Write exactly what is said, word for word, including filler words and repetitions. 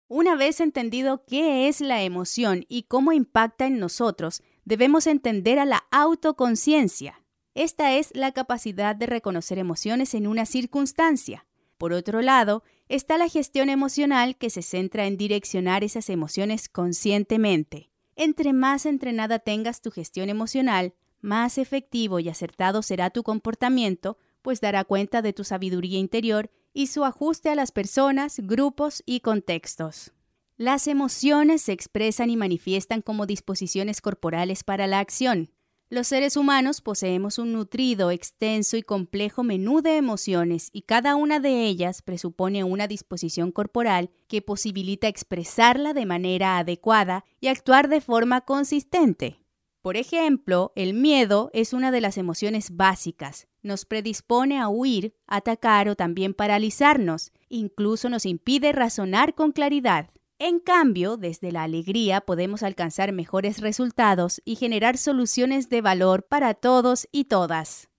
Una vez entendido qué es la emoción y cómo impacta en nosotros, debemos entender a la autoconciencia. Esta es la capacidad de reconocer emociones en una circunstancia. Por otro lado, está la gestión emocional, que se centra en direccionar esas emociones conscientemente. Entre más entrenada tengas tu gestión emocional, más efectivo y acertado será tu comportamiento, pues dará cuenta de tu sabiduría interior y su ajuste a las personas, grupos y contextos. Las emociones se expresan y manifiestan como disposiciones corporales para la acción. Los seres humanos poseemos un nutrido, extenso y complejo menú de emociones, y cada una de ellas presupone una disposición corporal que posibilita expresarla de manera adecuada y actuar de forma consistente. Por ejemplo, el miedo es una de las emociones básicas. Nos predispone a huir, atacar o también paralizarnos. Incluso nos impide razonar con claridad. En cambio, desde la alegría podemos alcanzar mejores resultados y generar soluciones de valor para todos y todas.